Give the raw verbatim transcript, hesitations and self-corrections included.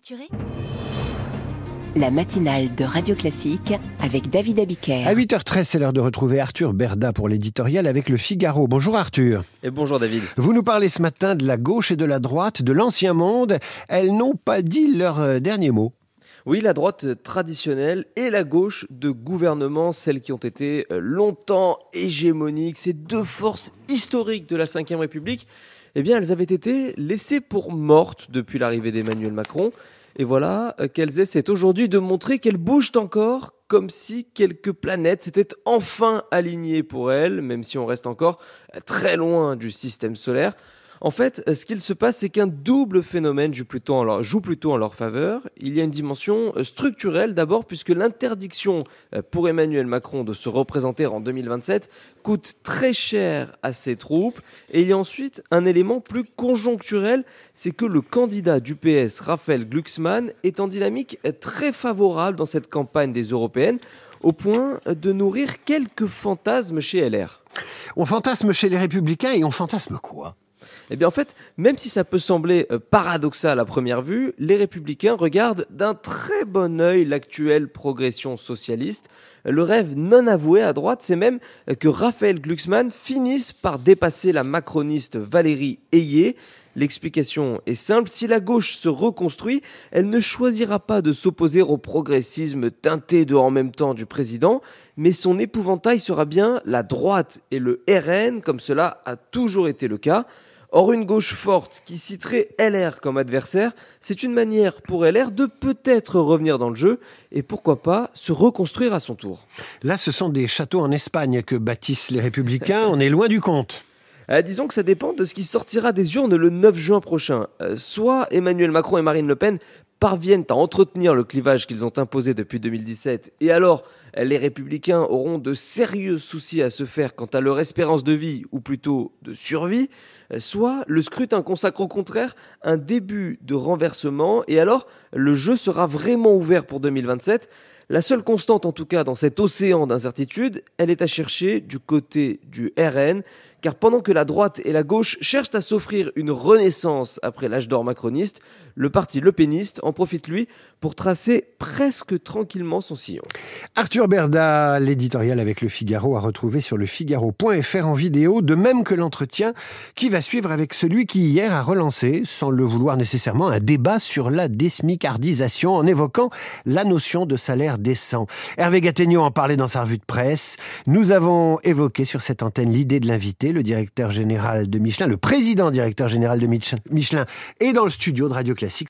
prématurée ? La matinale de Radio Classique avec David Abiker. À huit heures treize, c'est l'heure de retrouver Arthur Berda pour l'éditorial avec Le Figaro. Bonjour Arthur. Et bonjour David. Vous nous parlez ce matin de la gauche et de la droite, de l'ancien monde. Elles n'ont pas dit leur dernier mot. Oui, la droite traditionnelle et la gauche de gouvernement, celles qui ont été longtemps hégémoniques, ces deux forces historiques de la cinquième République, eh bien, elles avaient été laissées pour mortes depuis l'arrivée d'Emmanuel Macron. Et voilà qu'elles essaient aujourd'hui de montrer qu'elles bougent encore, comme si quelques planètes s'étaient enfin alignées pour elles, même si on reste encore très loin du système solaire. En fait, ce qu'il se passe, c'est qu'un double phénomène joue plutôt en leur, joue plutôt en leur faveur. Il y a une dimension structurelle d'abord, puisque l'interdiction pour Emmanuel Macron de se représenter en deux mille vingt-sept coûte très cher à ses troupes. Et il y a ensuite un élément plus conjoncturel, c'est que le candidat du P S, Raphaël Glucksmann, est en dynamique très favorable dans cette campagne des européennes, au point de nourrir quelques fantasmes chez L R. On fantasme chez les Républicains et on fantasme quoi ? Eh bien en fait, même si ça peut sembler paradoxal à première vue, les Républicains regardent d'un très bon œil l'actuelle progression socialiste. Le rêve non avoué à droite, c'est même que Raphaël Glucksmann finisse par dépasser la macroniste Valérie Ayé. L'explication est simple, si la gauche se reconstruit, elle ne choisira pas de s'opposer au progressisme teinté de en même temps du président, mais son épouvantail sera bien la droite et le R N, comme cela a toujours été le cas. Or, une gauche forte qui citerait L R comme adversaire, c'est une manière pour L R de peut-être revenir dans le jeu et pourquoi pas se reconstruire à son tour. Là, ce sont des châteaux en Espagne que bâtissent les Républicains, on est loin du compte. Euh, disons que ça dépend de ce qui sortira des urnes le neuf juin prochain. Euh, soit Emmanuel Macron et Marine Le Pen parviennent à entretenir le clivage qu'ils ont imposé depuis deux mille dix-sept, et alors les Républicains auront de sérieux soucis à se faire quant à leur espérance de vie, ou plutôt de survie, soit le scrutin consacre au contraire un début de renversement, et alors le jeu sera vraiment ouvert pour deux mille vingt-sept. La seule constante en tout cas dans cet océan d'incertitude, elle est à chercher du côté du R N, car pendant que la droite et la gauche cherchent à s'offrir une renaissance après l'âge d'or macroniste, le parti lepéniste en profite lui pour tracer presque tranquillement son sillon. Arthur Berda, l'éditorial avec Le Figaro, à retrouver sur lefigaro point f r en vidéo, de même que l'entretien qui va suivre avec celui qui hier a relancé, sans le vouloir nécessairement, un débat sur la désmicardisation en évoquant la notion de salaire décent. Hervé Gattegno en parlait dans sa revue de presse. Nous avons évoqué sur cette antenne l'idée de l'inviter, le directeur général de Michelin, le président directeur général de Michelin, est dans le studio de Radio Classique.